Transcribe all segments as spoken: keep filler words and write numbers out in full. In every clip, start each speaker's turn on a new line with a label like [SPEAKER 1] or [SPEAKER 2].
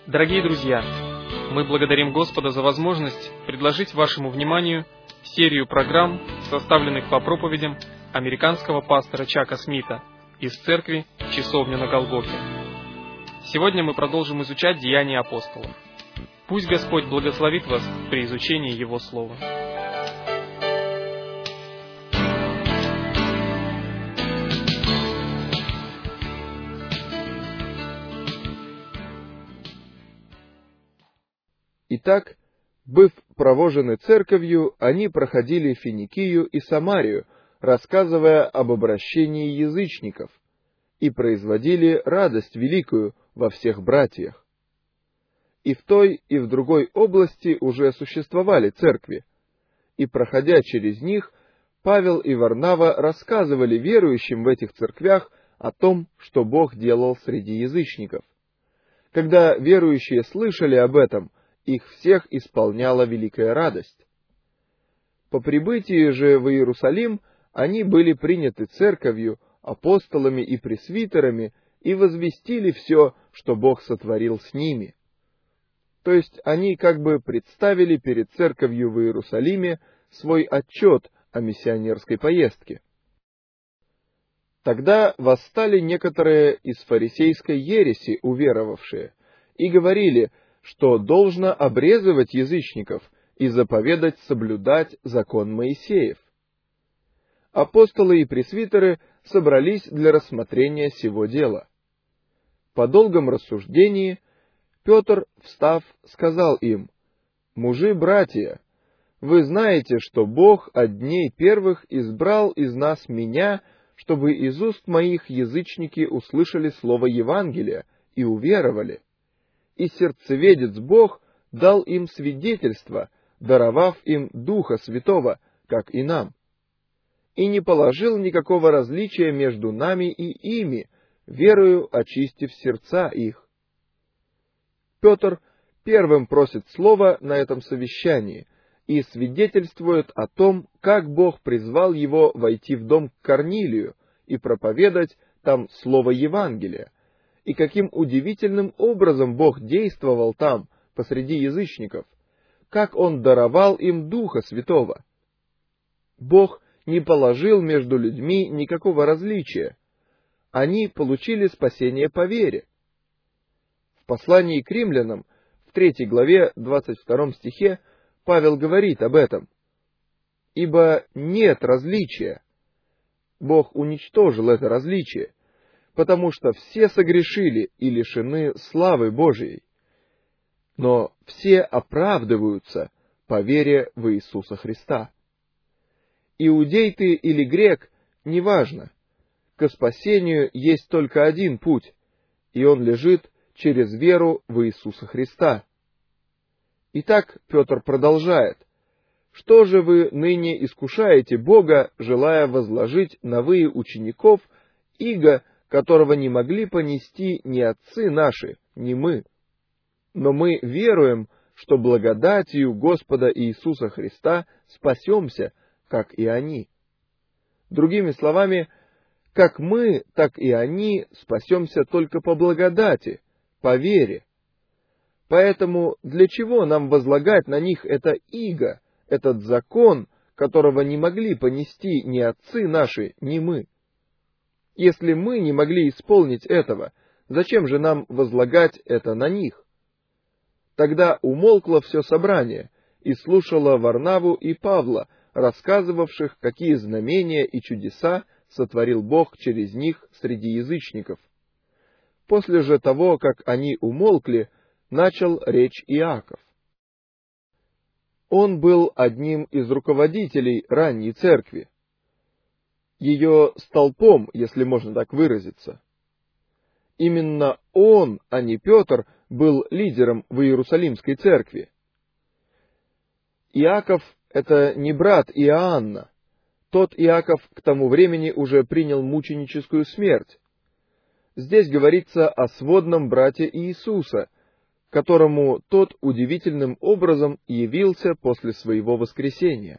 [SPEAKER 1] Дорогие друзья, мы благодарим Господа за возможность предложить вашему вниманию серию программ, составленных по проповедям американского пастора Чака Смита из церкви «Часовня на Голгофе». Сегодня мы продолжим изучать Деяния апостолов. Пусть Господь благословит вас при изучении Его Слова.
[SPEAKER 2] Итак, быв провожены церковью, они проходили Финикию и Самарию, рассказывая об обращении язычников, и производили радость великую во всех братьях. И в той, и в другой области уже существовали церкви, и, проходя через них, Павел и Варнава рассказывали верующим в этих церквях о том, что Бог делал среди язычников. Когда верующие слышали об этом, их всех исполняла великая радость. По прибытии же в Иерусалим они были приняты церковью, апостолами и пресвитерами и возвестили все, что Бог сотворил с ними. То есть они как бы представили перед церковью в Иерусалиме свой отчет о миссионерской поездке. Тогда восстали некоторые из фарисейской ереси уверовавшие и говорили, что должно обрезывать язычников и заповедать соблюдать закон Моисеев. Апостолы и пресвитеры собрались для рассмотрения сего дела. По долгом рассуждении Петр, встав, сказал им: «Мужи-братья, вы знаете, что Бог от дней первых избрал из нас меня, чтобы из уст моих язычники услышали слово Евангелия и уверовали. И сердцеведец Бог дал им свидетельство, даровав им Духа Святого, как и нам, и не положил никакого различия между нами и ими, верою очистив сердца их». Петр первым просит слова на этом совещании и свидетельствует о том, как Бог призвал его войти в дом к Корнилию и проповедать там слово Евангелия, и каким удивительным образом Бог действовал там, посреди язычников, как Он даровал им Духа Святого. Бог не положил между людьми никакого различия. Они получили спасение по вере. В послании к римлянам, в третьей главе, двадцать втором стихе, Павел говорит об этом. «Ибо нет различия». Бог уничтожил это различие, потому что все согрешили и лишены славы Божией. Но все оправдываются по вере в Иисуса Христа. Иудей ты или грек, неважно. Ко спасению есть только один путь, и он лежит через веру в Иисуса Христа. Итак, Петр продолжает: «Что же вы ныне искушаете Бога, желая возложить на вы учеников иго, которого не могли понести ни отцы наши, ни мы? Но мы веруем, что благодатью Господа Иисуса Христа спасемся, как и они». Другими словами, как мы, так и они спасемся только по благодати, по вере. Поэтому для чего нам возлагать на них это иго, этот закон, которого не могли понести ни отцы наши, ни мы? Если мы не могли исполнить этого, зачем же нам возлагать это на них? Тогда умолкло все собрание и слушало Варнаву и Павла, рассказывавших, какие знамения и чудеса сотворил Бог через них среди язычников. После же того, как они умолкли, начал речь Иаков. Он был одним из руководителей ранней церкви, ее столпом, если можно так выразиться. Именно он, а не Петр, был лидером в Иерусалимской церкви. Иаков — это не брат Иоанна. Тот Иаков к тому времени уже принял мученическую смерть. Здесь говорится о сводном брате Иисуса, которому тот удивительным образом явился после своего воскресения.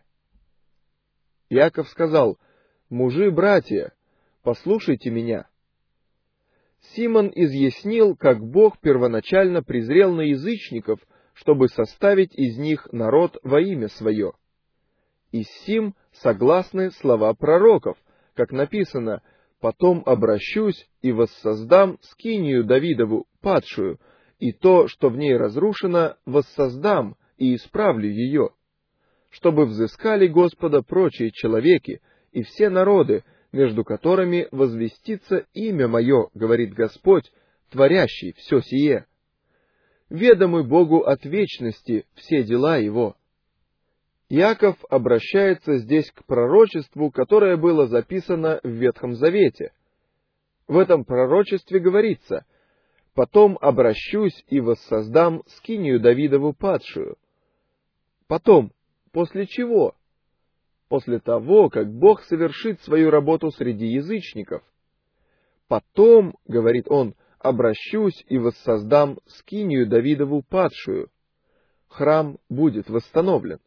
[SPEAKER 2] Иаков сказал: «Мужи-братья, послушайте меня». Симон изъяснил, как Бог первоначально презрел на язычников, чтобы составить из них народ во имя Свое. И с сим согласны слова пророков, как написано: «Потом обращусь и воссоздам скинию Давидову падшую, и то, что в ней разрушено, воссоздам и исправлю ее, чтобы взыскали Господа прочие человеки и все народы, между которыми возвестится имя Мое, говорит Господь, творящий все сие. Ведомы Богу от вечности все дела Его». Иаков обращается здесь к пророчеству, которое было записано в Ветхом Завете. В этом пророчестве говорится: «Потом обращусь и воссоздам скинию Давидову падшую». Потом, после чего? После того, как Бог совершит свою работу среди язычников. «Потом, — говорит он, — обращусь и воссоздам скинию Давидову падшую». Храм будет восстановлен.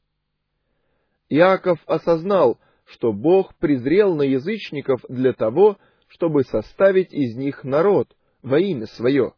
[SPEAKER 2] Иаков осознал, что Бог презрел на язычников для того, чтобы составить из них народ во имя Свое.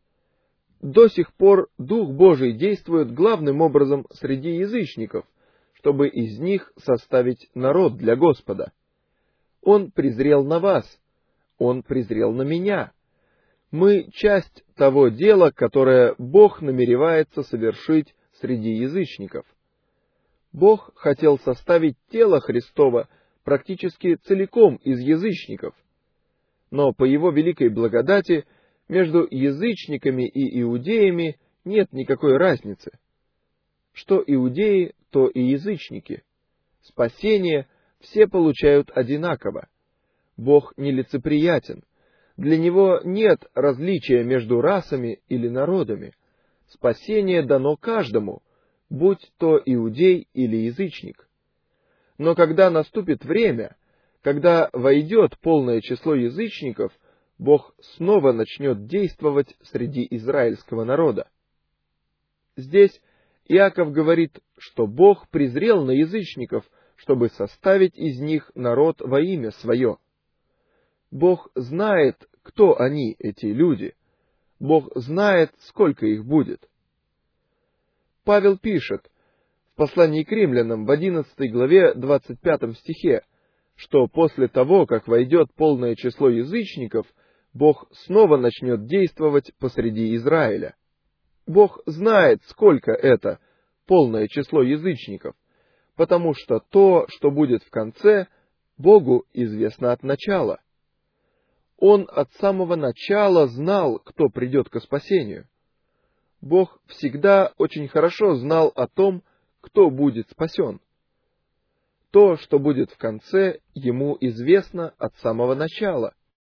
[SPEAKER 2] До сих пор Дух Божий действует главным образом среди язычников, чтобы из них составить народ для Господа. Он презрел на вас, Он презрел на меня. Мы часть того дела, которое Бог намеревается совершить среди язычников. Бог хотел составить тело Христово практически целиком из язычников, но по Его великой благодати между язычниками и иудеями нет никакой разницы. Что иудеи, то и язычники. Спасение все получают одинаково. Бог нелицеприятен. Для Него нет различия между расами или народами. Спасение дано каждому, будь то иудей или язычник. Но когда наступит время, когда войдет полное число язычников, Бог снова начнет действовать среди израильского народа. Здесь Иаков говорит, что Бог презрел на язычников, чтобы составить из них народ во имя Свое. Бог знает, кто они, эти люди. Бог знает, сколько их будет. Павел пишет в послании к римлянам в одиннадцатой главе двадцать пятом стихе, что после того, как войдет полное число язычников, Бог снова начнет действовать посреди Израиля. Бог знает, сколько это полное число язычников, потому что то, что будет в конце, Богу известно от начала. Он от самого начала знал, кто придет ко спасению. Бог всегда очень хорошо знал о том, кто будет спасен. То, что будет в конце, Ему известно от самого начала.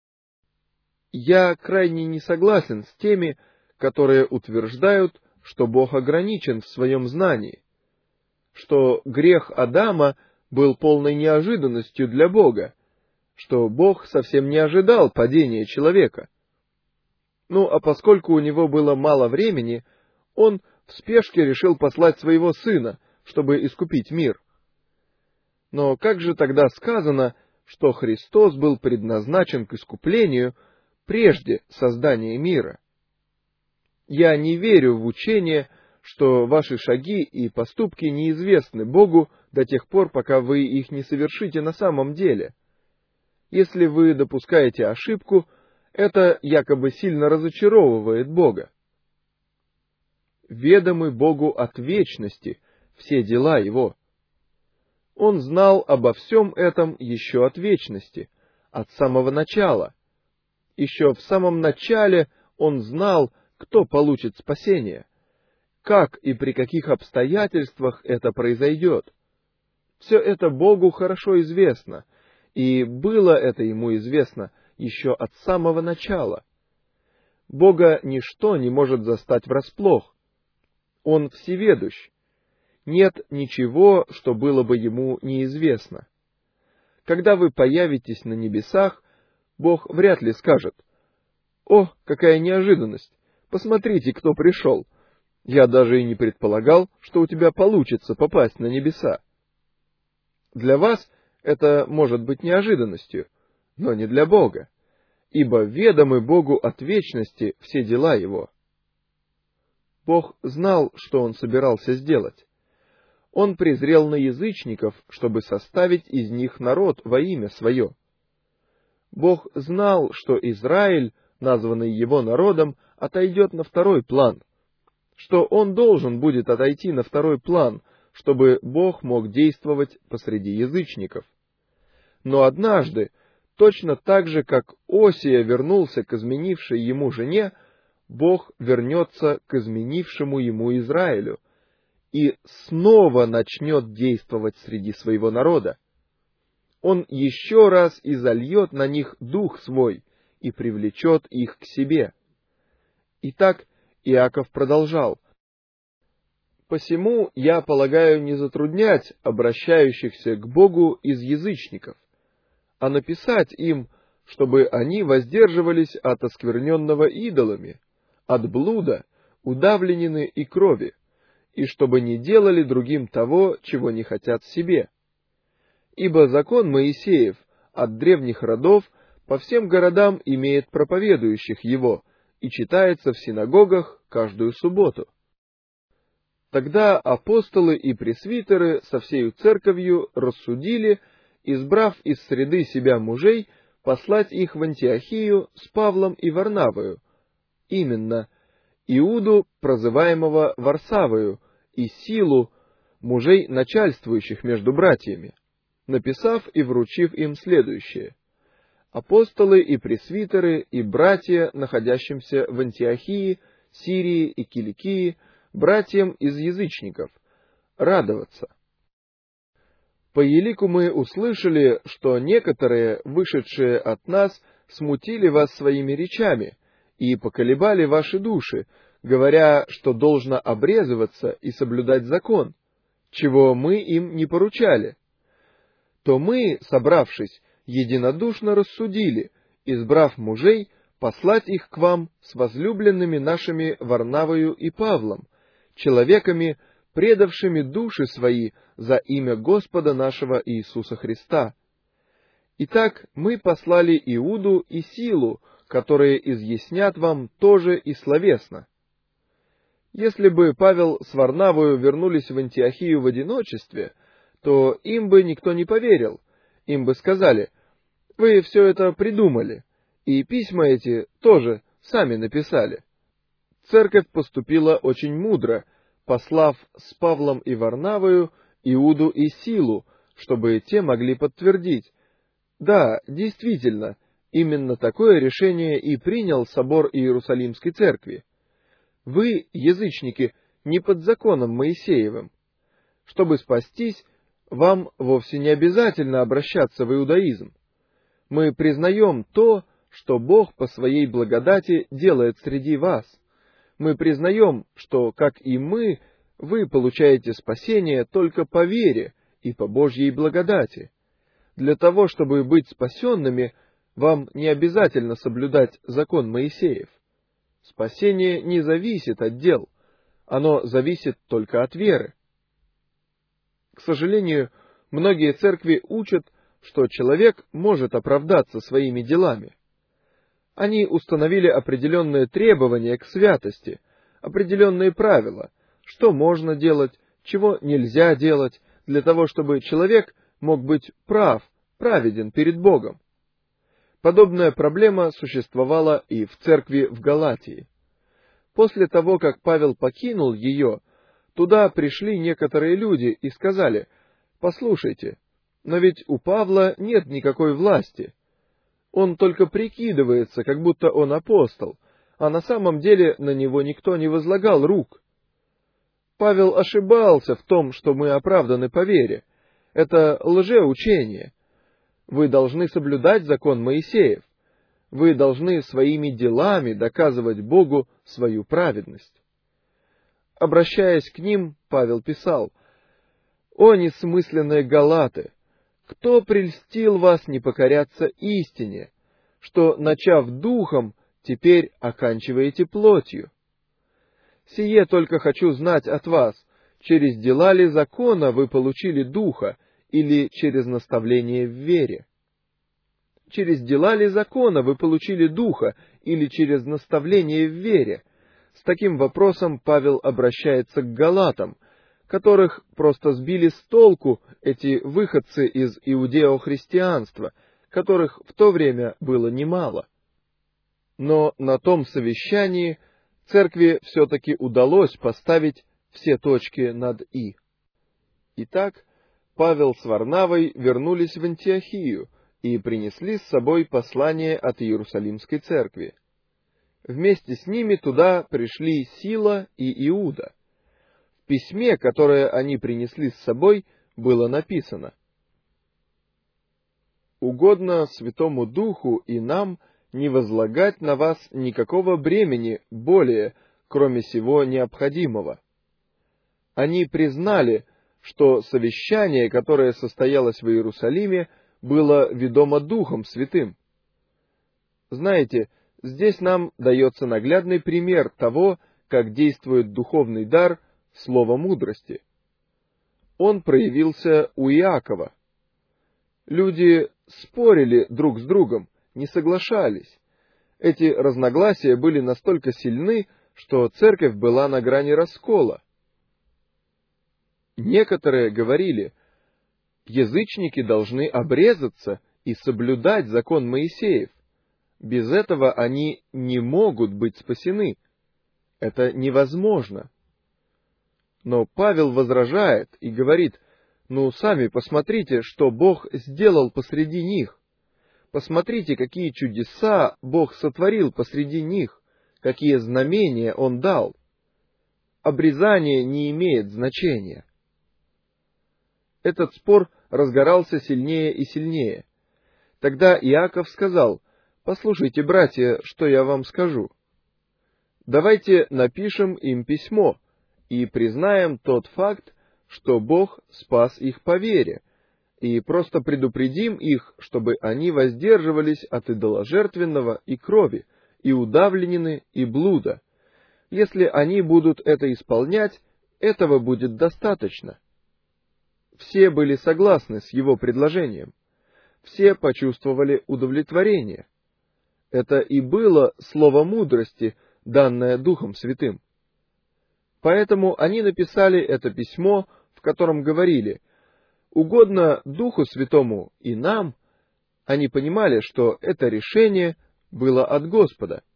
[SPEAKER 2] Я крайне не согласен с теми, которые утверждают, что Бог ограничен в своем знании, что грех Адама был полной неожиданностью для Бога, что Бог совсем не ожидал падения человека. Ну, а поскольку у него было мало времени, он в спешке решил послать своего сына, чтобы искупить мир. Но как же тогда сказано, что Христос был предназначен к искуплению прежде создания мира? Я не верю в учение, что ваши шаги и поступки неизвестны Богу до тех пор, пока вы их не совершите на самом деле. Если вы допускаете ошибку, это якобы сильно разочаровывает Бога. Ведомы Богу от вечности все дела Его. Он знал обо всем этом еще от вечности, от самого начала. Еще в самом начале Он знал, кто получит спасение, как и при каких обстоятельствах это произойдет. Все это Богу хорошо известно, и было это Ему известно еще от самого начала. Бога ничто не может застать врасплох. Он всеведущ. Нет ничего, что было бы Ему неизвестно. Когда вы появитесь на небесах, Бог вряд ли скажет: «О, какая неожиданность! Посмотрите, кто пришел! Я даже и не предполагал, что у тебя получится попасть на небеса». Для вас это может быть неожиданностью, но не для Бога. ибо ведомы Богу от вечности все дела Его». Бог знал, что Он собирался сделать. Он презрел на язычников, чтобы составить из них народ во имя Свое. Бог знал, что Израиль, названный Его народом, отойдет на второй план, что он должен будет отойти на второй план, чтобы Бог мог действовать посреди язычников. Но однажды, точно так же, как Осия вернулся к изменившей ему жене, Бог вернется к изменившему ему Израилю и снова начнет действовать среди своего народа. Он еще раз изольет на них Дух Свой и привлечет их к себе. Итак, Иаков продолжал: «Посему я полагаю не затруднять обращающихся к Богу из язычников, а написать им, чтобы они воздерживались от оскверненного идолами, от блуда, удавленины и крови, и чтобы не делали другим того, чего не хотят себе. Ибо закон Моисеев от древних родов по всем городам имеет проповедующих его и читается в синагогах каждую субботу». Тогда апостолы и пресвитеры со всею церковью рассудили, избрав из среды себя мужей, послать их в Антиохию с Павлом и Варнавою, именно Иуду, прозываемого Варсавою, и Силу, мужей, начальствующих между братьями, написав и вручив им следующее: «Апостолы и пресвитеры и братья, находящимся в Антиохии, Сирии и Киликии, братьям из язычников, радоваться. По елику мы услышали, что некоторые, вышедшие от нас, смутили вас своими речами и поколебали ваши души, говоря, что должно обрезываться и соблюдать закон, чего мы им не поручали. То мы, собравшись, единодушно рассудили, избрав мужей, послать их к вам с возлюбленными нашими Варнавою и Павлом, человеками, предавшими души свои за имя Господа нашего Иисуса Христа. Итак, мы послали Иуду и Силу, которые изъяснят вам тоже и словесно. Если бы Павел с Варнавою вернулись в Антиохию в одиночестве, то им бы никто не поверил, им бы сказали: вы все это придумали, и письма эти тоже сами написали. Церковь поступила очень мудро, послав с Павлом и Варнавою Иуду и Силу, чтобы те могли подтвердить: да, действительно, именно такое решение и принял собор Иерусалимской церкви. Вы, язычники, не под законом Моисеевым. Чтобы спастись, вам вовсе не обязательно обращаться в иудаизм. Мы признаем то, что Бог по своей благодати делает среди вас. Мы признаем, что, как и мы, вы получаете спасение только по вере и по Божьей благодати. Для того, чтобы быть спасенными, вам не обязательно соблюдать закон Моисеев. Спасение не зависит от дел, оно зависит только от веры. К сожалению, многие церкви учат, что человек может оправдаться своими делами. Они установили определенные требования к святости, определенные правила, что можно делать, чего нельзя делать, для того, чтобы человек мог быть прав, праведен перед Богом. Подобная проблема существовала и в церкви в Галатии. После того, как Павел покинул ее, туда пришли некоторые люди и сказали: «Послушайте, но ведь у Павла нет никакой власти. Он только прикидывается, как будто он апостол, а на самом деле на него никто не возлагал рук. Павел ошибался в том, что мы оправданы по вере. Это лжеучение. Вы должны соблюдать закон Моисеев. Вы должны своими делами доказывать Богу свою праведность». Обращаясь к ним, Павел писал: «О несмысленные галаты! Кто прельстил вас не покоряться истине, что, начав духом, теперь оканчиваете плотью? Сие только хочу знать от вас, через дела ли закона вы получили духа, или через наставление в вере? через дела ли закона вы получили духа, или через наставление в вере? С таким вопросом Павел обращается к галатам, которых просто сбили с толку эти выходцы из иудеохристианства, которых в то время было немало. Но на том совещании церкви все-таки удалось поставить все точки над «и». Итак, Павел с Варнавой вернулись в Антиохию и принесли с собой послание от Иерусалимской церкви. Вместе с ними туда пришли Сила и Иуда. В письме, которое они принесли с собой, было написано: «Угодно Святому Духу и нам не возлагать на вас никакого бремени более, кроме сего необходимого». Они признали, что совещание, которое состоялось в Иерусалиме, было ведомо Духом Святым. Знаете, здесь нам дается наглядный пример того, как действует духовный дар слова мудрости. Он проявился у Иакова. Люди спорили друг с другом, не соглашались. Эти разногласия были настолько сильны, что церковь была на грани раскола. Некоторые говорили: язычники должны обрезаться и соблюдать закон Моисеев. Без этого они не могут быть спасены. Это невозможно. Но Павел возражает и говорит: ну, сами посмотрите, что Бог сделал посреди них. Посмотрите, какие чудеса Бог сотворил посреди них, какие знамения Он дал. Обрезание не имеет значения. Этот спор разгорался сильнее и сильнее. Тогда Иаков сказал: «Послушайте, братья, что я вам скажу. Давайте напишем им письмо и признаем тот факт, что Бог спас их по вере, и просто предупредим их, чтобы они воздерживались от идоложертвенного и крови, и удавленины, и блуда. Если они будут это исполнять, этого будет достаточно». Все были согласны с его предложением. Все почувствовали удовлетворение. Это и было слово мудрости, данное Духом Святым. Поэтому они написали это письмо, в котором говорили: угодно Духу Святому и нам. Они понимали, что это решение было от Господа.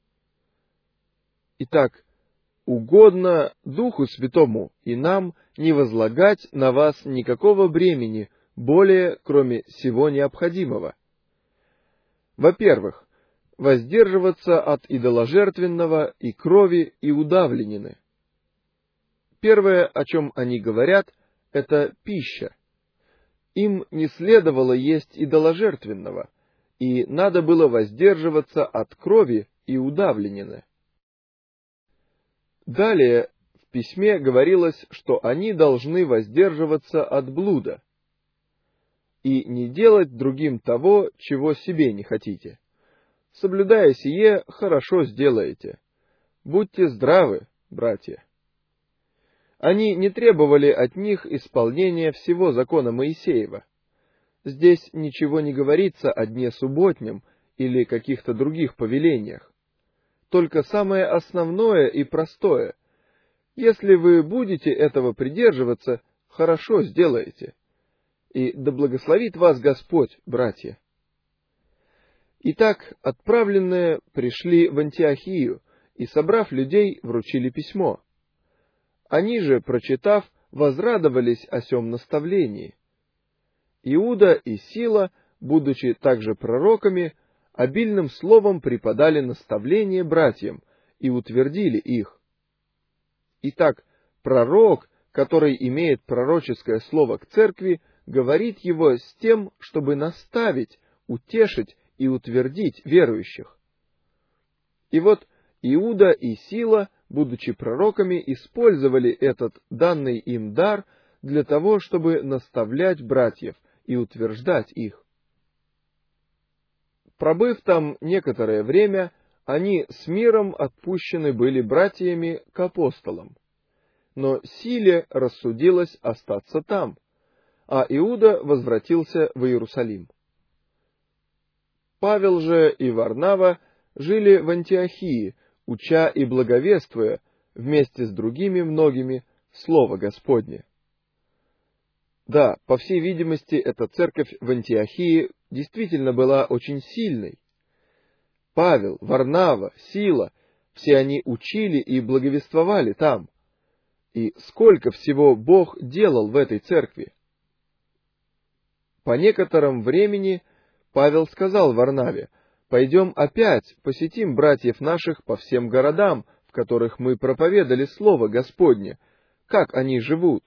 [SPEAKER 2] Итак, угодно Духу Святому и нам не возлагать на вас никакого бремени более, кроме всего необходимого. Во-первых, воздерживаться от идоложертвенного и крови и удавленины. Первое, о чем они говорят, это пища. Им не следовало есть идоложертвенного, и надо было воздерживаться от крови и удавленины. Далее в письме говорилось, что они должны воздерживаться от блуда и не делать другим того, чего себе не хотите. Соблюдая сие, хорошо сделаете. Будьте здравы, братья. Они не требовали от них исполнения всего закона Моисеева. Здесь ничего не говорится о дне субботнем или каких-то других повелениях. Только самое основное и простое. Если вы будете этого придерживаться, хорошо сделаете. И да благословит вас Господь, братья. Итак, отправленные пришли в Антиохию и, собрав людей, вручили письмо. Они же, прочитав, возрадовались о сем наставлении. Иуда и Сила, будучи также пророками, обильным словом преподали наставление братьям и утвердили их. Итак, пророк, который имеет пророческое слово к церкви, говорит его с тем, чтобы наставить, утешить и утвердить верующих. И вот Иуда и Сила, будучи пророками, использовали этот данный им дар для того, чтобы наставлять братьев и утверждать их. Пробыв там некоторое время, они с миром отпущены были братьями к апостолам. Но Силе рассудилось остаться там, а Иуда возвратился в Иерусалим. Павел же и Варнава жили в Антиохии, уча и благовествуя вместе с другими многими Слово Господне. Да, по всей видимости, эта церковь в Антиохии действительно была очень сильной. Павел, Варнава, Сила — все они учили и благовествовали там. И сколько всего Бог делал в этой церкви! По некотором времени Павел сказал Варнаве: «Пойдем опять посетим братьев наших по всем городам, в которых мы проповедали Слово Господне, как они живут».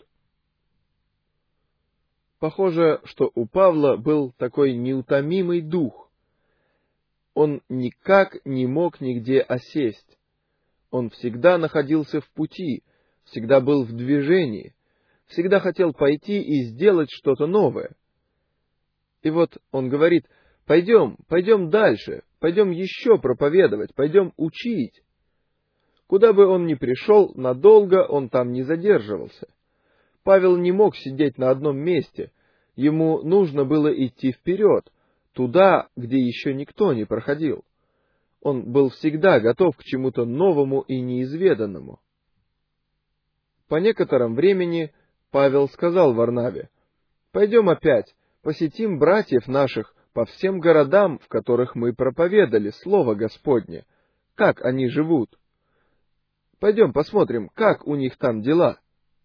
[SPEAKER 2] Похоже, что у Павла был такой неутомимый дух. Он никак не мог нигде осесть. Он всегда находился в пути, всегда был в движении, всегда хотел пойти и сделать что-то новое. И вот он говорит: «Пойдем, пойдем дальше, пойдем еще проповедовать, пойдем учить». Куда бы он ни пришел, надолго он там не задерживался. Павел не мог сидеть на одном месте, ему нужно было идти вперед, туда, где еще никто не проходил. Он был всегда готов к чему-то новому и неизведанному. По некотором времени Павел сказал Варнаве: «Пойдем опять, посетим братьев наших по всем городам, в которых мы проповедали Слово Господне, как они живут. Пойдем посмотрим, как у них там дела».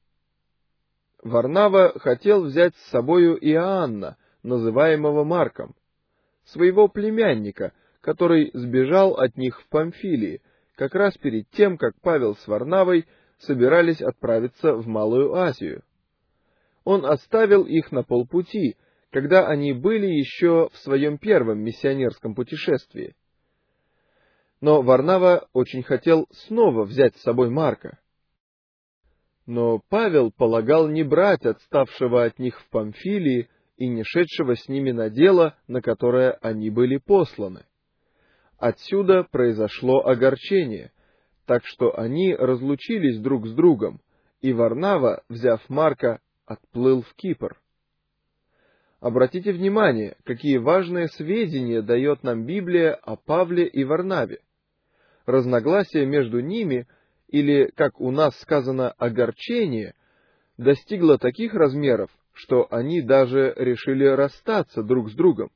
[SPEAKER 2] Варнава хотел взять с собою Иоанна, называемого Марком, своего племянника, который сбежал от них в Памфилии, как раз перед тем, как Павел с Варнавой собирались отправиться в Малую Азию. Он оставил их на полпути, когда они были еще в своем первом миссионерском путешествии. Но Варнава очень хотел снова взять с собой Марка. Но Павел полагал не брать отставшего от них в Памфилии и не шедшего с ними на дело, на которое они были посланы. Отсюда произошло огорчение, так что они разлучились друг с другом, и Варнава, взяв Марка, отплыл в Кипр. Обратите внимание, какие важные сведения дает нам Библия о Павле и Варнаве. Разногласие между ними, или, как у нас сказано, огорчение, достигло таких размеров, что они даже решили расстаться друг с другом.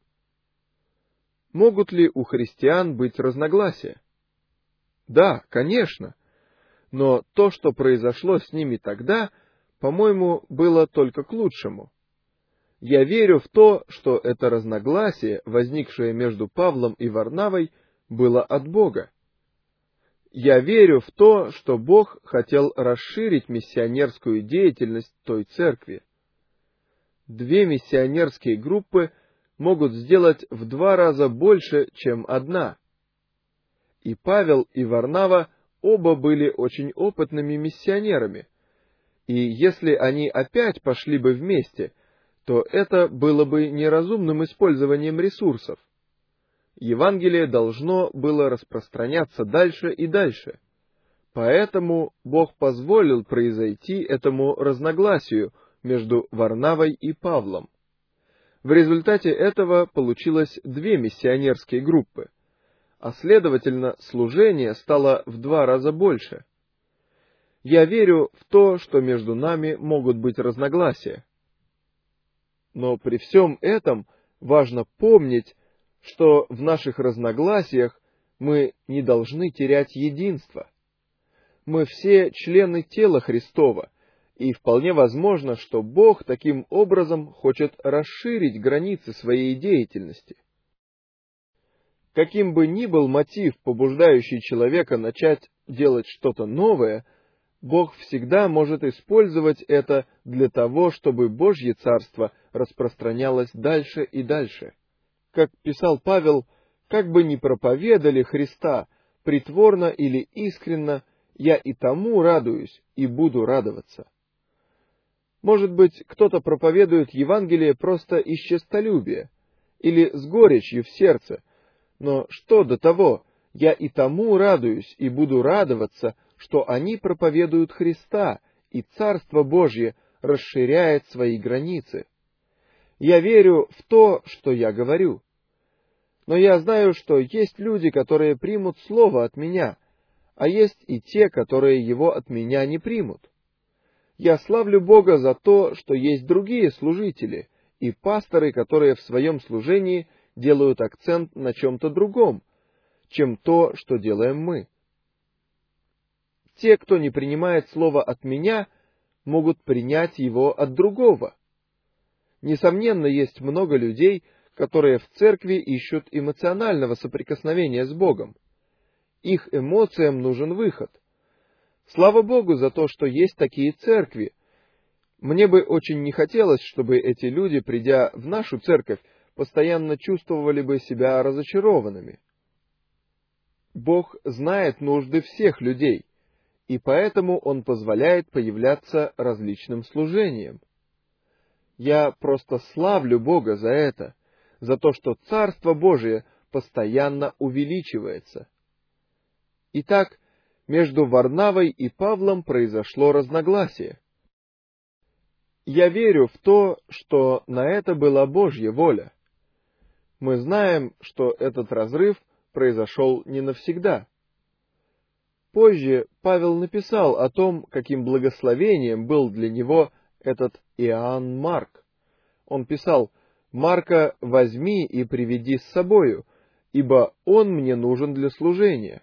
[SPEAKER 2] Могут ли у христиан быть разногласия? Да, конечно. Но то, что произошло с ними тогда, по-моему, было только к лучшему. Я верю в то, что это разногласие, возникшее между Павлом и Варнавой, было от Бога. Я верю в то, что Бог хотел расширить миссионерскую деятельность той церкви. Две миссионерские группы могут сделать в два раза больше, чем одна. И Павел, и Варнава оба были очень опытными миссионерами, и если они опять пошли бы вместе, то это было бы неразумным использованием ресурсов. Евангелие должно было распространяться дальше и дальше. Поэтому Бог позволил произойти этому разногласию между Варнавой и Павлом. В результате этого получилось две миссионерские группы, а следовательно, служение стало в два раза больше. Я верю в то, что между нами могут быть разногласия. Но при всем этом важно помнить, что в наших разногласиях мы не должны терять единство. Мы все члены тела Христова, и вполне возможно, что Бог таким образом хочет расширить границы своей деятельности. Каким бы ни был мотив, побуждающий человека начать делать что-то новое, Бог всегда может использовать это для того, чтобы Божье Царство распространялось дальше и дальше. Как писал Павел: «Как бы ни проповедали Христа, притворно или искренно, я и тому радуюсь и буду радоваться». Может быть, кто-то проповедует Евангелие просто из честолюбия или с горечью в сердце, но что до того, я и тому радуюсь и буду радоваться, что они проповедуют Христа, и Царство Божье расширяет свои границы. Я верю в то, что я говорю. Но я знаю, что есть люди, которые примут слово от меня, а есть и те, которые его от меня не примут. Я славлю Бога за то, что есть другие служители и пасторы, которые в своем служении делают акцент на чем-то другом, чем то, что делаем мы. Те, кто не принимает слово от меня, могут принять его от другого. Несомненно, есть много людей, которые в церкви ищут эмоционального соприкосновения с Богом. Их эмоциям нужен выход. Слава Богу за то, что есть такие церкви. Мне бы очень не хотелось, чтобы эти люди, придя в нашу церковь, постоянно чувствовали бы себя разочарованными. Бог знает нужды всех людей, и поэтому Он позволяет появляться различным служениям. Я просто славлю Бога за это, за то, что Царство Божие постоянно увеличивается. Итак, между Варнавой и Павлом произошло разногласие. Я верю в то, что на это была Божья воля. Мы знаем, что этот разрыв произошел не навсегда. Позже Павел написал о том, каким благословением был для него этот Иоанн Марк. Он писал: «Марка возьми и приведи с собою, ибо он мне нужен для служения».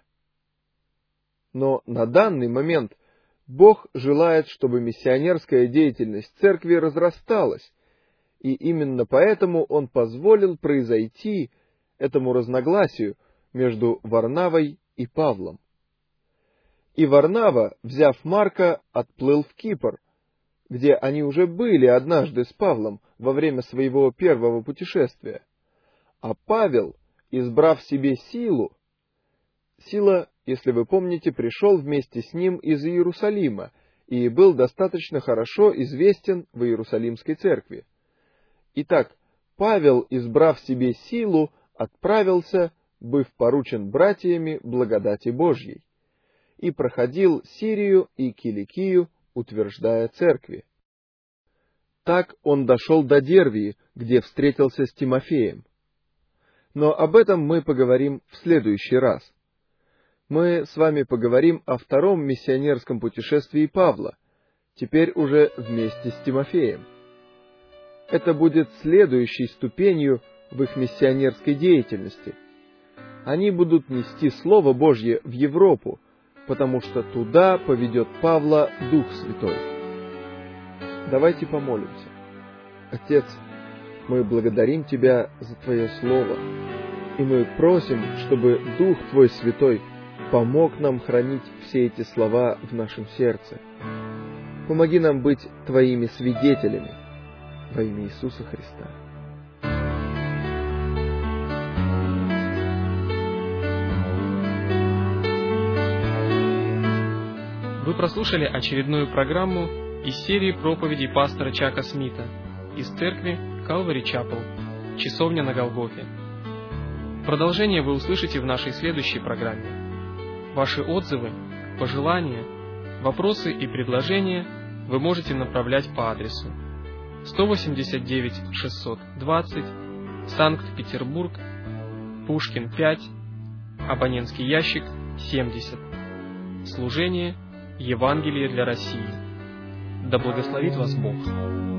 [SPEAKER 2] Но на данный момент Бог желает, чтобы миссионерская деятельность церкви разрасталась, и именно поэтому Он позволил произойти этому разногласию между Варнавой и Павлом. И Варнава, взяв Марка, отплыл в Кипр, где они уже были однажды с Павлом во время своего первого путешествия. А Павел, избрав себе Силу, Сила, если вы помните, пришел вместе с ним из Иерусалима и был достаточно хорошо известен в Иерусалимской церкви. Итак, Павел, избрав себе Силу, отправился, быв поручен братьями благодати Божьей, и проходил Сирию и Киликию, утверждая церкви. Так он дошел до Дервии, где встретился с Тимофеем. Но об этом мы поговорим в следующий раз. Мы с вами поговорим о втором миссионерском путешествии Павла, теперь уже вместе с Тимофеем. Это будет следующей ступенью в их миссионерской деятельности. Они будут нести Слово Божье в Европу, потому что туда поведет Павла Дух Святой. Давайте помолимся. Отец, мы благодарим Тебя за Твое Слово, и мы просим, чтобы Дух Твой Святой помог нам хранить все эти слова в нашем сердце. Помоги нам быть Твоими свидетелями во имя Иисуса Христа.
[SPEAKER 1] Вы прослушали очередную программу из серии проповедей пастора Чака Смита из церкви Calvary Chapel, Часовня на Голгофе. Продолжение вы услышите в нашей следующей программе. Ваши отзывы, пожелания, вопросы и предложения вы можете направлять по адресу сто восемьдесят девять шестьсот двадцать, Санкт-Петербург, Пушкин пять, абонентский ящик семьдесят. Служение Евангелие для России. Да благословит вас Бог.